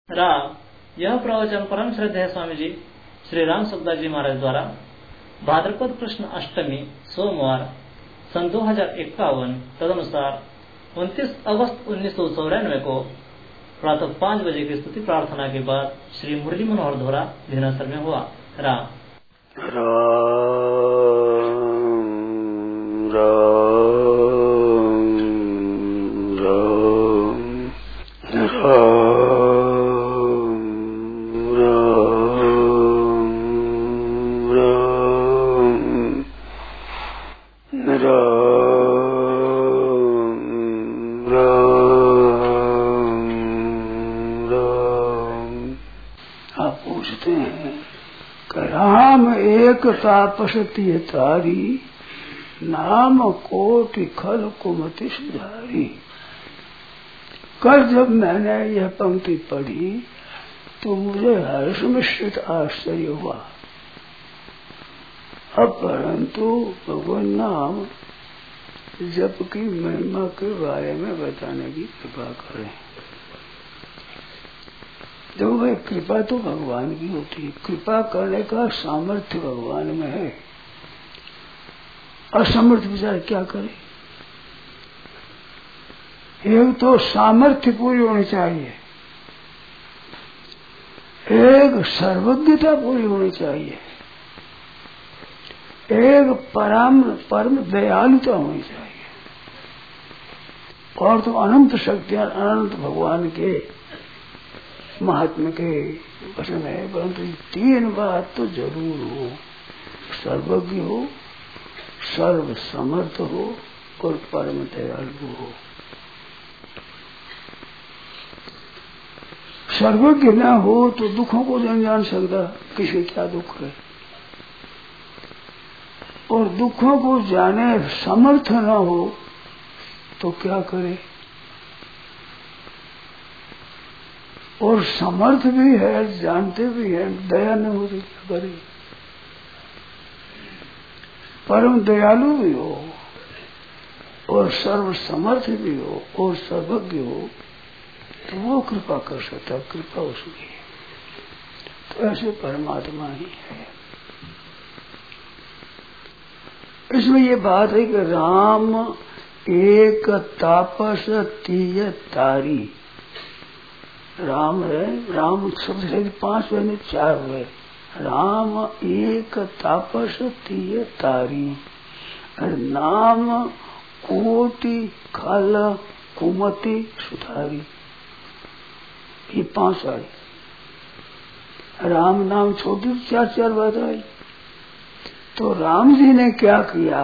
राग यह प्रवचन परम श्रद्धेय स्वामी जी श्री राम सुखदास जी महाराज द्वारा भाद्रपद कृष्ण अष्टमी सोमवार सन 2051 तदनुसार 29 अगस्त 1994 को प्रातः 5 बजे की स्तुति प्रार्थना के बाद श्री मुरली मनोहर धोरा धिनासर में हुआ। राम तापसती तारी नाम कोटि खल कुमति सुधारी। कल जब मैंने यह पंक्ति पढ़ी तो मुझे हर्ष मिश्रित आश्चर्य हुआ। अब परंतु भगवान नाम जप की महिमा के बारे में बताने की कृपा करें। जो वह कृपा तो भगवान की होती है, कृपा करने का सामर्थ्य भगवान में है। असमर्थ विचार क्या करे? एक तो सामर्थ्य पूरी होनी चाहिए, एक सर्वज्ञता पूरी होनी चाहिए, एक परम दयालुता होनी चाहिए, और तो अनंत शक्तियां अनंत भगवान के महात्मा के वचन है। परंतु तीन बात तो जरूर हो, सर्वज्ञ हो, सर्व समर्थ हो और परम दयालु हो। सर्वज्ञ न हो तो दुखों को नहीं जान सकता किसे क्या दुख है, और दुखों को जाने समर्थ न हो तो क्या करे। और समर्थ भी है, जानते भी है, दया न हो तो क्या करे। परम दयालु भी हो और सर्व समर्थ भी हो और सर्वज्ञ हो तो वो कृपा कर सकता, कृपा उसकी। तो ऐसे परमात्मा ही है। इसमें ये बात है कि राम एक तापस तीय तारी। राम है, राम शब्द है 5 हुए 4 हुए। राम एक तापस तीय तारी, नाम कोटि खल कुमति सुधारी। ये 5 आई। राम नाम छोटी 4 बात आई। तो राम जी ने क्या किया?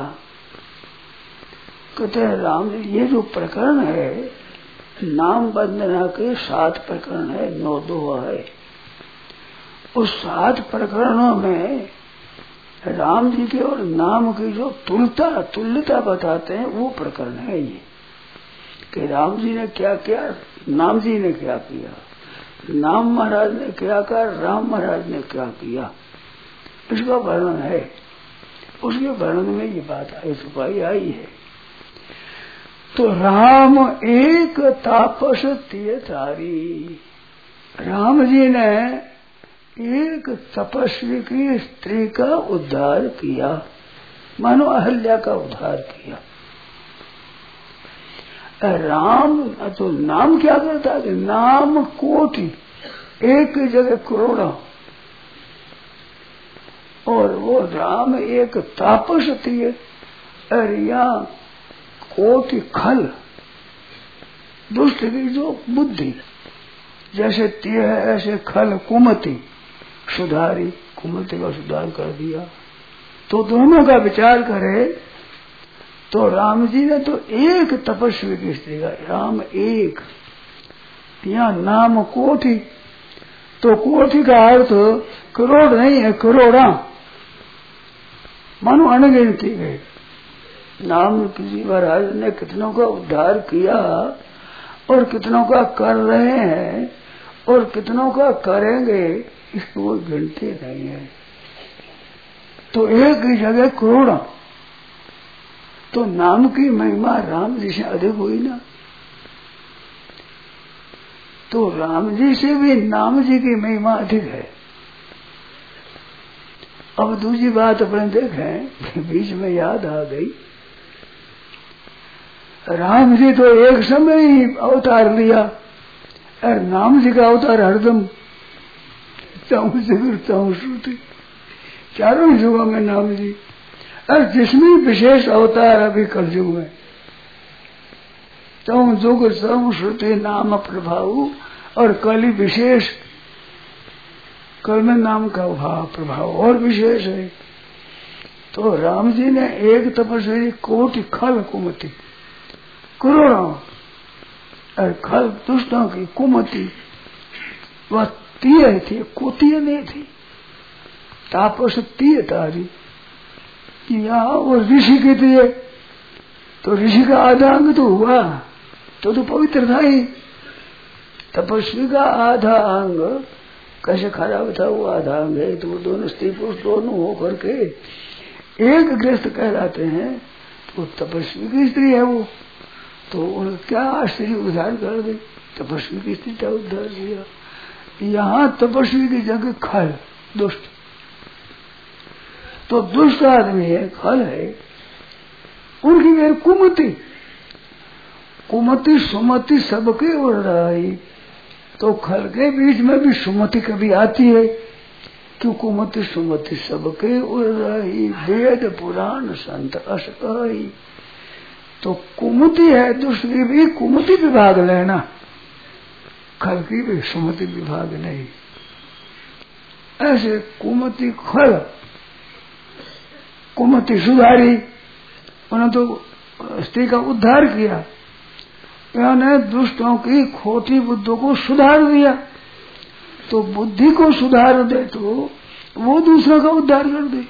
कहते हैं राम जी, ये जो प्रकरण है नाम वंदना के 7 प्रकरण है, 9 दोहा है। उस 7 प्रकरणों में राम जी के और नाम की जो तुल्यता बताते हैं वो प्रकरण है ये, कि राम जी ने क्या किया, नाम जी ने क्या किया, नाम महाराज ने क्या किया, राम महाराज ने क्या किया, इसका वर्णन है। उसके वर्णन में ये बात आई, छुपाई आई है। तो राम एक तापस तीय तारी। राम जी ने एक तपस्वी की स्त्री का उद्धार किया, मानो अहल्या का उद्धार किया। राम तो नाम क्या करता है? नाम कोटि, एक की जगह करोड़ों। और वो राम एक तापस तीय, अरिया कोटि खल, दुष्ट की जो बुद्धि जैसे तीय है ऐसे खल कुमति सुधारी, कुमति का सुधार कर दिया। तो दोनों का विचार करे तो राम जी ने तो एक तपस्वी की स्त्री का, राम एक, यहाँ नाम कोटि, तो कोटि का अर्थ करोड़ नहीं है, करोड़ा, मानो अनगिनती है। नाम किसी महाराज ने कितनों का उद्धार किया और कितनों का कर रहे हैं और कितनों का करेंगे, इसको कोई गिनती नहीं है। तो एक ही जगह करोड़ा, तो नाम की महिमा राम जी से अधिक हुई ना। तो राम जी से भी नाम जी की महिमा अधिक है। अब दूसरी बात अपने देखें, बीच में याद आ गई, राम जी तो एक समय ही अवतार लिया और नाम जी का अवतार हरदम चाहूं शिविर चाहूं श्रुति, चारों युगों में नाम जी। और जिसमें विशेष अवतार अभी कलयुग में, चाहूं जुग चाहूं श्रुति नाम प्रभाव, और कल विशेष, कल में नाम का भाव प्रभाव और विशेष है। तो राम जी ने एक तपस्वी कोटि खल कुमति, करोड़ों और खल दुष्टों की कुमति, वह तीय थी, कोतीय नहीं थी, तापस तीय तारी। यहाँ वो ऋषि की थी, तो ऋषि का आधा अंग तो हुआ, तो पवित्र था ही। तपस्वी का आधा अंग कैसे खराब था, वो आधा अंग है, तो वो दोनों स्त्री पुरुष दोनों होकर के एक गृहस्थ कहलाते हैं। तो तपस्वी की स्त्री है वो, तो उन्हें क्या स्त्री उद्धार कर दी, तपस्वी की स्त्री का उद्धार किया। यहाँ तपस्वी की जगह खल दुष्ट, तो दुष्ट आदमी है, खल है, उनकी वे कुमति, कुमति सुमति सबके उड़ रही। तो खल के बीच में भी सुमति कभी आती है, क्यों कुमति सुमति सबके उड़ रही, वेद पुराण संत अस कही। तो कुमति है, दुष्ट की भी कुमति विभाग लेना, खल की भी सुमति विभाग नहीं। ऐसे कुमति खल, कुमति सुधारी, उन्होंने तो स्त्री का उद्धार किया, यानी दुष्टों की खोटी बुद्धों को सुधार दिया। तो बुद्धि को सुधार दे तो वो दूसरा का उद्धार कर दे।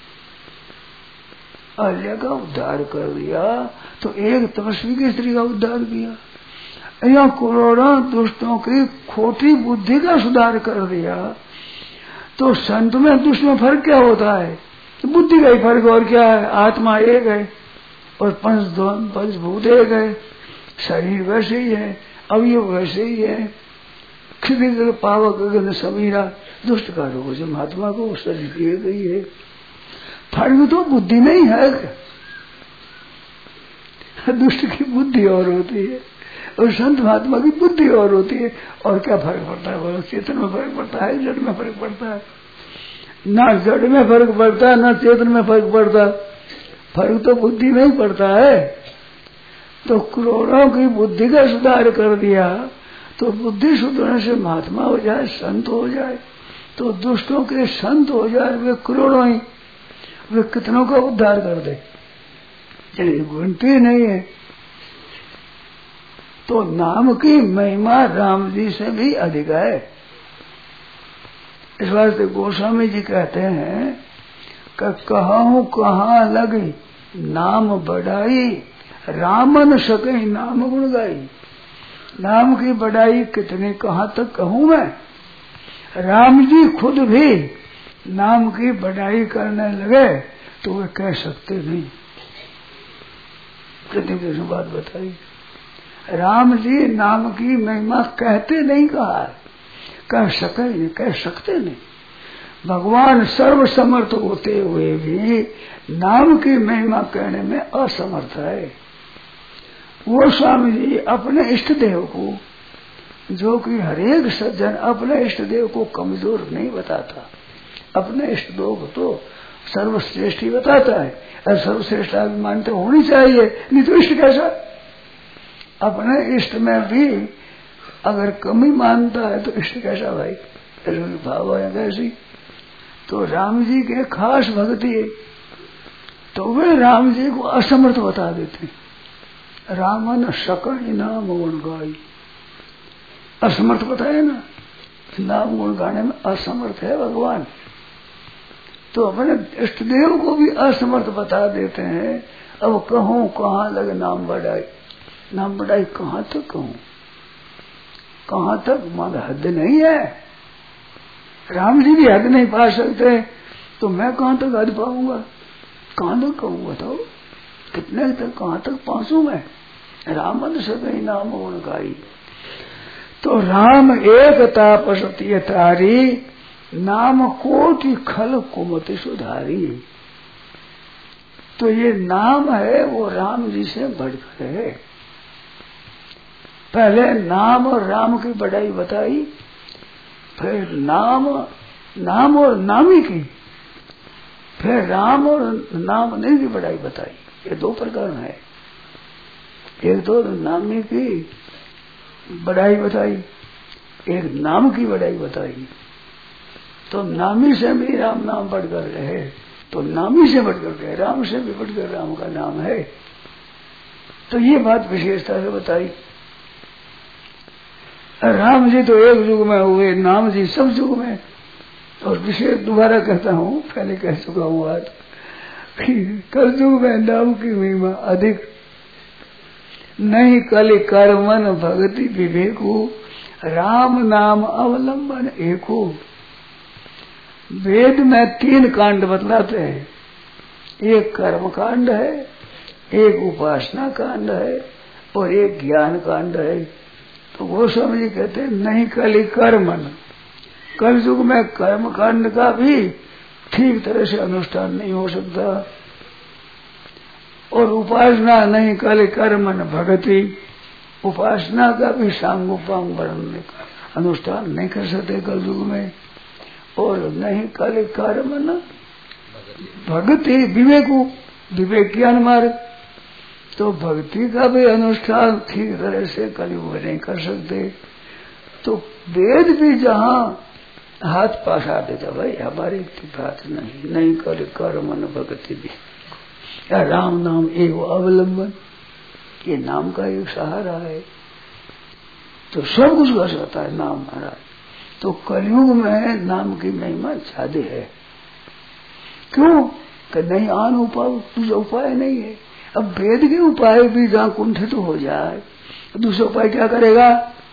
अल्लाह का उद्धार कर दिया तो एक तपस्वी की स्त्री का उद्धार किया, या करोड़ों दुष्टों की खोटी बुद्धि का सुधार कर दिया। तो संत में दुष्ट में फर्क क्या होता है? तो बुद्धि का ही फर्क, और क्या है? आत्मा एक है और पंचभूत एक है, शरीर वैसे ही है, अवयव वैसे ही है, क्षितिज पावक गगन समीरा, दुष्ट का रोग से महात्मा को शरीर किए गई है। फर्क तो बुद्धि में ही है। दुष्ट की बुद्धि और होती है और संत महात्मा की बुद्धि और होती है। और क्या फर्क पड़ता है? बोलो, चेतन में फर्क पड़ता है, जड़ में फर्क पड़ता है? ना जड़ में फर्क पड़ता है, ना चेतन में फर्क पड़ता, फर्क तो बुद्धि में ही पड़ता है। तो करोड़ों की बुद्धि का सुधार कर दिया, तो बुद्धि सुधरने से महात्मा हो जाए, संत हो जाए। तो दुष्टों के संत हो जाए वे करोड़ों ही, वे कितनों का उद्धार कर दे, चलिए गिनती नहीं है। तो नाम की महिमा राम जी से भी अधिक है। इस वास्ते गोस्वामी जी कहते हैं कि कहूं कहाँ लगी नाम बढ़ाई, रामन सके नाम गुण गाई। नाम की बढ़ाई कितनी कहाँ तक कहूं मैं? राम जी खुद भी नाम की बढ़ाई करने लगे तो वे कह सकते नहीं। कितनी बात बताई, राम जी नाम की महिमा कहते नहीं, कहा कह सके नहीं, कह सकते नहीं। भगवान सर्व समर्थ होते हुए भी नाम की महिमा कहने में असमर्थ है। वो स्वामी जी अपने इष्ट देव को, जो कि हरेक सज्जन अपने इष्ट देव को कमजोर नहीं बताता, अपने इष्ट देव को तो सर्वश्रेष्ठ ही बताता है। और सर्वश्रेष्ठ मानते होनी चाहिए, नहीं तो इष्ट कैसा? अपने इष्ट में भी अगर कमी मानता है तो इष्ट कैसा भाई? भाव है कैसी? तो राम जी के खास भक्ति है, तो वे राम जी को असमर्थ बता देते। रामन सकल नाम गुण गाई, असमर्थ बताया ना, नाम गुण गाने में असमर्थ है भगवान। तो अपने इष्ट देव को भी असमर्थ बता देते हैं। अब कहूं कहाँ लगे नाम बढ़ाई, नाम बढ़ाई कहाँ तक कहूं, कहाँ तक? मां हद नहीं है। राम जी भी हद नहीं पा सकते, तो मैं कहाँ तक हद पाऊंगा? कहाँ तक कहूँ बताओ? कितने तक, कहाँ तक पहुंचू मैं? रामन से कहीं नाम गुण गाई। तो राम एक तापसती तारी, नाम कोटि खल कुमति सुधारी। तो ये नाम है वो राम जी से बढ़कर है। पहले नाम और राम की बढ़ाई बताई, फिर नाम और नामी की, फिर राम और नाम नहीं की बढ़ाई बताई। ये दो प्रकार है। एक तो नामी की बढ़ाई बताई, एक नाम की बढ़ाई बताई। तो नामी से भी राम नाम बढ़कर रहे, तो नामी से बढ़कर गए, राम से भी बढ़कर राम का नाम है। तो ये बात विशेषता से बताई। राम जी तो एक युग में हुए, नाम जी सब युग में। और विशेष दोबारा कहता हूँ, पहले कह चुका हूँ बात, कल युग में नाम की महिमा अधिक नहीं, कल कर्मन भक्ति विवेकु, राम नाम अवलंबन एको। वेद में 3 कांड बतलाते हैं, एक कर्म कांड है, एक उपासना कांड है और एक ज्ञान कांड है। तो गोस्वामी जी कहते हैं नहीं कली कर्मन, कल युग में कर्म कांड का भी ठीक तरह से अनुष्ठान नहीं हो सकता, और उपासना नहीं कली कर्मन भगति, उपासना का भी सांगोपांग वर्णन अनुष्ठान नहीं कर सकते कल युग में। और नहीं कल कर्मन भक्ति विवेकु, विवेक ज्ञान मार्ग, तो भक्ति का भी अनुष्ठान ठीक तरह से कलयुग में नहीं कर सकते। तो वेद भी जहाँ हाथ पासा देता, भाई हमारी बात नहीं कर कर्मन भक्ति भी, या राम नाम एक अवलंबन, ये नाम का एक सहारा है। तो सब कुछ कर सकता है नाम महाराज। तो कलयुग में नाम की महिमा ज्यादा है। क्यों कि नहीं आन उपाय, दूसरा उपाय नहीं है। अब वेद के उपाय भी जहाँ कुंठित हो जाए, दूसरा उपाय क्या करेगा?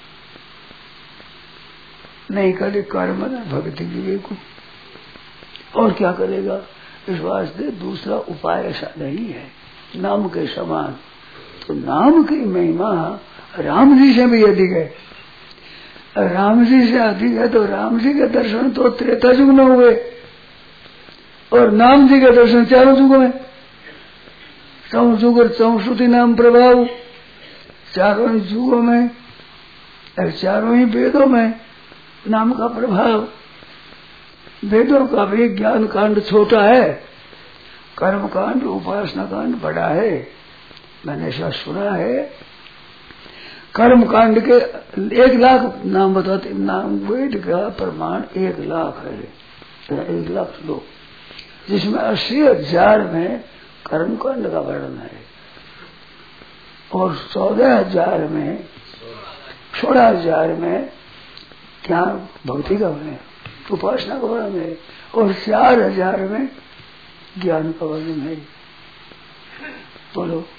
नहीं करे कर्म न भक्ति विवेक, और क्या करेगा? इस वास्ते दूसरा उपाय ऐसा नहीं है नाम के समान। तो नाम की महिमा राम जी से भी अधिक है। राम जी से अधिक है तो राम जी के दर्शन तो त्रेता युग में हुए, और नाम जी के दर्शन चारों युगों में। चौजुग और चौश्रुति नाम प्रभाव चारों युगों में, चारों ही वेदों में नाम का प्रभाव। वेदों का भी ज्ञान कांड छोटा है, कर्म कांड उपासना कांड बड़ा है। मैंने ऐसा सुना है, कर्म कांड के 1 लाख नाम बताते, नाम वेद का प्रमाण 1 लाख है, 1 लाख श्लोक, जिसमें 80,000 में कर्म कांड का वर्णन है, और 14,000 में 16,000 में ज्ञान भक्ति का वर्णन है, उपासना का वर्णन है, और 4,000 में ज्ञान का वर्णन है। बोलो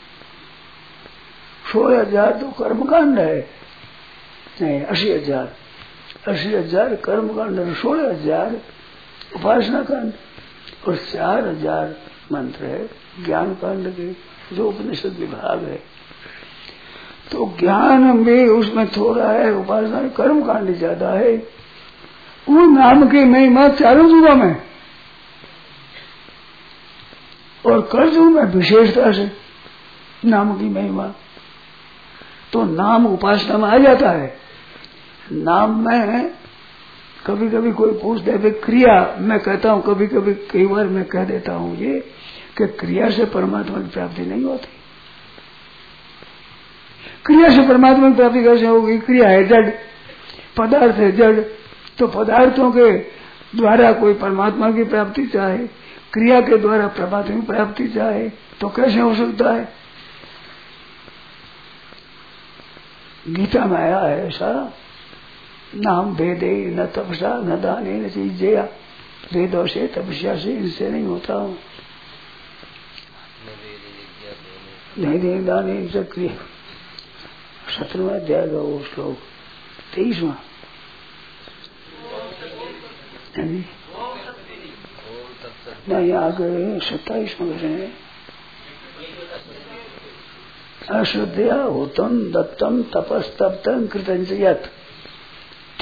16,000 तो कर्मकांड है, नहीं 80,000 कर्मकांड, 16,000 उपासना कांड, और 4,000 मंत्र है ज्ञान कांड के, जो उपनिषद विभाग है। तो ज्ञान भी उसमें थोड़ा है, उपासना कर्म कांड ज्यादा है। वो नाम की महिमा चारों युगों में, और कलयुग में विशेषता से नाम की महिमा। तो नाम उपासना में आ जाता है। नाम में कभी कभी कोई पूछते है क्रिया, मैं कहता हूँ कभी कभी, कई बार मैं कह देता हूँ ये कि क्रिया से परमात्मा की प्राप्ति नहीं होती। क्रिया से परमात्मा की प्राप्ति कैसे होगी? क्रिया है जड़, पदार्थ है जड़, तो पदार्थों के द्वारा कोई परमात्मा की प्राप्ति चाहे, क्रिया के द्वारा परमात्मा की प्राप्ति चाहे, तो कैसे हो सकता है? गीता में आया है ऐसा, नाम वेदे न तपसा न दाने न चीजेया, वेदों से तपस्या से इनसे नहीं होता हूँ, नहीं दे दाने सक्रिय। 17वां अध्याय का वो श्लोक 23वां, नहीं आगे 27वां है, अश्रद्धया होतम दत्तम तपस्तप्तम कृतंच यत्,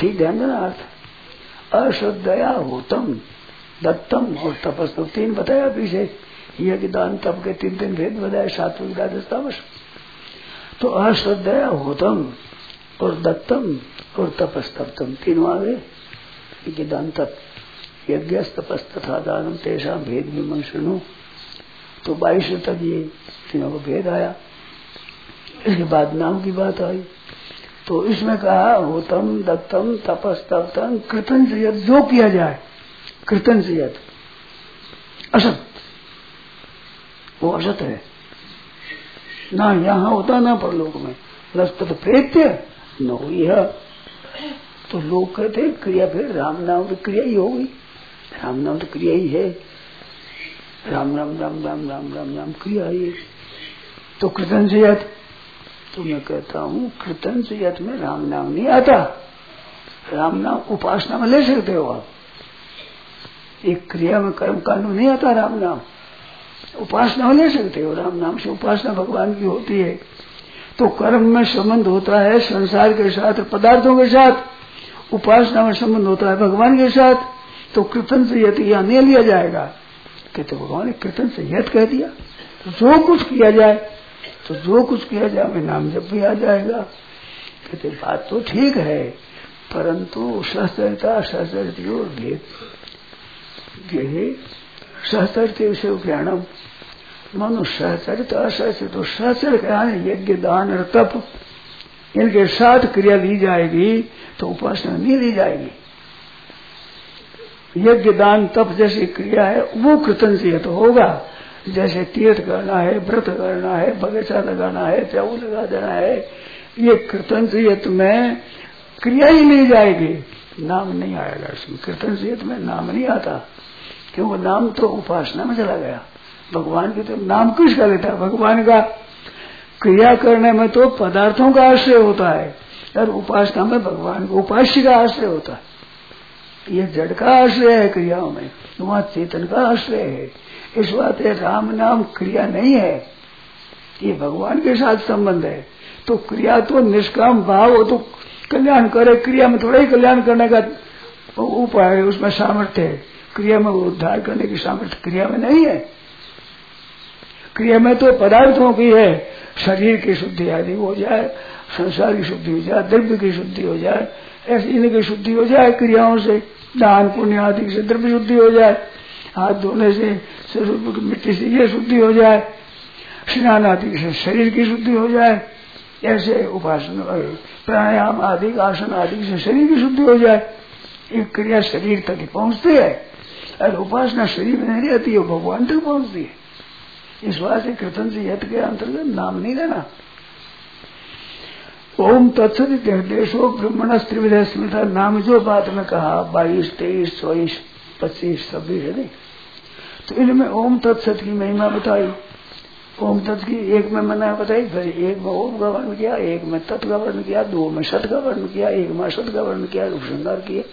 ठीक ध्यान देना अर्थ। अश्रद्धया होतम दत्तम और तपस्तम, 3 बताया पीछे, यज्ञ दान तप के 3 भेद बताया, सात्विक राजस तामस। तो अश्रद्धया होतम और दत्तम और तपस्तप्तम, 3 आ गए। यज्ञ दान तप, यज्ञ तपस तथा दानम तेषा भेद विमर्शनो, तो 22 तक ये तीनों का भेद आया। इसके बाद नाम की बात आई, तो इसमें कहा होतम दत्तम तपस्तप्तम कृतन से यद, जो किया जाए कृतन से यद, असत, वो असत है ना, यहाँ होता ना परलोक में। रस्त प्रेत्य न हुई है, तो लोग कहते क्रिया, फिर राम नाम की क्रिया ही होगी, राम नाम तो क्रिया ही है, राम राम राम राम राम राम राम क्रिया ही। तो कृतन से यद, तो मैं कहता हूँ कृतन से यद में राम नाम नहीं आता। राम नाम उपासना में ले सकते हो आप, एक क्रिया में कर्म कांड में नहीं आता राम नाम, उपासना में ले सकते हो। राम नाम से उपासना भगवान की होती है। तो कर्म में संबंध होता है संसार के साथ, पदार्थों के साथ, उपासना में संबंध होता है भगवान के साथ। तो कृतन से यत यहाँ नहीं लिया जाएगा, कहते भगवान ने कृतन से यत कह दिया, तो जो कुछ किया जाए, तो जो कुछ किया जाए में नाम जब भी आ जाएगा। कहते बात तो ठीक है, परंतु सहचरिता सहचरित और भेद, सहचरित विषय ज्ञानम, मानो सहचरित असहचरित, तो सहचरित क्या है, यज्ञ दान और तप, इनके साथ क्रिया ली जाएगी तो उपासना नहीं ली जाएगी। यज्ञ दान तप जैसी क्रिया है वो कृतन से तो होगा, जैसे तीर्थ करना है, व्रत करना है, बगीचा लगाना है, प्याऊ लगा देना है, ये कृतन से में क्रिया ही ली जाएगी, नाम नहीं आएगा इसमें। कृतन से में नाम नहीं आता, क्योंकि नाम तो उपासना में चला गया। भगवान की तो नाम किसका लेता है, भगवान का। क्रिया करने में तो पदार्थों का आश्रय होता है, और उपासना में भगवान का उपास्य का आश्रय होता है। ये जड़ का आश्रय है क्रियाओं में, वहाँ चेतन का आश्रय है। इस बात है राम नाम क्रिया नहीं है, ये भगवान के साथ संबंध है। तो क्रिया तो निष्काम भाव हो तो कल्याण करे, क्रिया में थोड़ा ही कल्याण करने का उपाय है, उसमें सामर्थ्य है। क्रिया में उद्धार करने की सामर्थ्य क्रिया में नहीं है। क्रिया में तो पदार्थों की है, शरीर की शुद्धि आदि हो जाए, संसार की शुद्धि हो जाए, द्रव्य की शुद्धि हो जाए, ऐसे इनकी शुद्धि हो जाए क्रियाओं से, दान पुण्य आदि से द्रव्य शुद्धि हो जाए, हाथ धोने से स्वरूप की मिट्टी से ये शुद्धि हो जाए, स्नान आदि से शरीर की शुद्धि हो जाए, ऐसे उपासना प्राणायाम आदि आसन आदि से शरीर की शुद्धि हो जाए। एक क्रिया शरीर तक ही पहुंचती है, और उपासना शरीर में नहीं रहती है, भगवान तक पहुंचती है। इस बात से कृतन से यत के अंतर्गत नाम नहीं लेना। ओम तत्सदित देशो ब्रह्मण त्रिविध स्मृता, नाम जो बात में कहा 22, 23, 24, 25, 26 है नहीं, तो इनमें ओम तत्सत की महिमा बताई। ओम तत्त की एक में मना बताई, फिर एक में ओम का वर्ण किया, एक में तत् का वर्ण किया, 2 में सत का वर्ण किया, एक में असत का वर्ण किया, उपसंहार किया।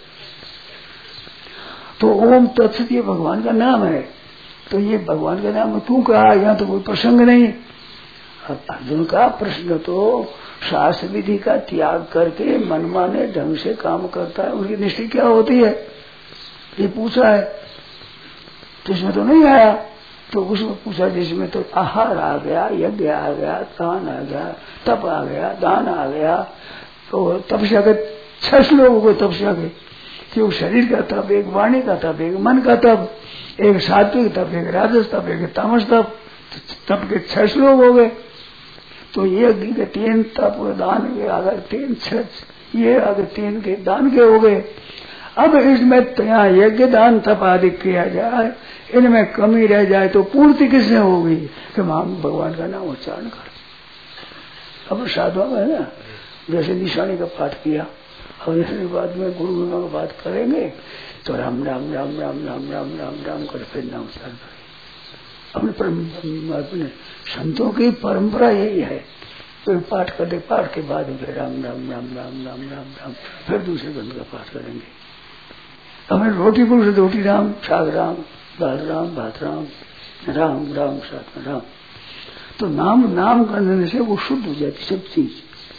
तो ओम तत्सत ये भगवान का नाम है। तो ये भगवान का नाम क्यों कहा, यहाँ तो कोई प्रसंग नहीं। अब अर्जुन का प्रश्न तो शास्त्र विधि का त्याग करके मनमाने ढंग से काम करता है, उनकी निष्ठा क्या होती है, ये पूछा है। तो इसमें तो नहीं आया, तो उसमें पूछा जिसमें तो आहार आ गया, यज्ञ आ गया, दान आ गया, तप आ गया, दान आ गया, तो तपस्या के 6 श्लोकों को तपस्या के, क्यों शरीर का तप, एक वाणी का तप, एक मन का तप, एक सात्विक तप, एक राजस तप, एक तामस तप, तप के 6 श्लोक हो गए। तो ये 3 तप दान के अगर 3 6 ये अगर 3 के दान के हो गए। अब इसमें यहाँ यज्ञ दान तप आदि किया जाए, इनमें कमी रह जाए तो पूर्ति किसने होगी कि हम भगवान का नाम उच्चारण कर। अब साधुआ में है ना, जैसे निशानी का पाठ किया, और इसके बाद में गुरु महिमा का बात करेंगे तो राम राम राम राम राम राम राम राम कर फिर नाम उच्चारण करें। अपने संतों की परंपरा यही है, तो पाठ करते, पाठ के बाद फिर राम राम राम राम राम राम राम, फिर दूसरे ग्रंथ का पाठ करेंगे। हमें रोटी पुरुष रोटी राम, साग राम, दाल राम, भात राम, राम राम साथ में राम। तो नाम नाम करने से वो शुद्ध हो जाती सब चीज,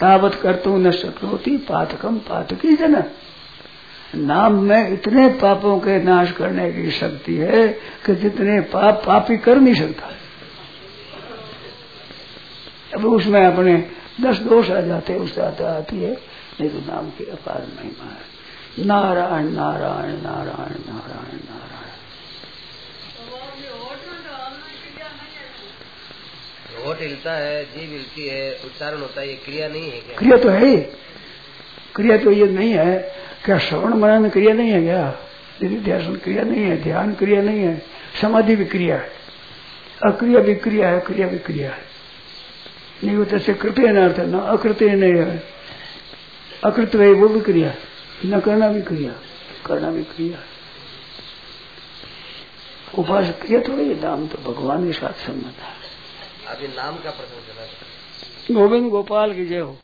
तावत कर्तुं न शक्नोति पातकम पातकी जन। नाम में इतने पापों के नाश करने की शक्ति है कि जितने पाप पापी कर नहीं सकता। अब उसमें अपने 10 दोष आ जाते, उससे आती है, नहीं तो नाम की अपार महिमा है। नारायण नारायण नारायण नारायण नारायण। होठ हिलता है, जीभ हिलती है, उच्चारण होता है, ये क्रिया नहीं है क्या? क्रिया तो है ही। क्रिया तो ये नहीं है क्या? श्रवण मनन क्रिया नहीं है क्या? ध्यान क्रिया नहीं है, ध्यान क्रिया नहीं है, समाधि भी क्रिया है, अक्रिया भी क्रिया है, क्रिया भी क्रिया है। नहीं होता से कृत्य न अर्थ न अकृत्य नहीं है। अकृत है वो भी क्रिया, न करना भी क्रिया, करना भी क्रिया। उपास क्रिया थोड़ी, नाम तो भगवान के साथ संबंध है। अभी नाम का प्रसंग चला। गोविंद गोपाल की जय हो।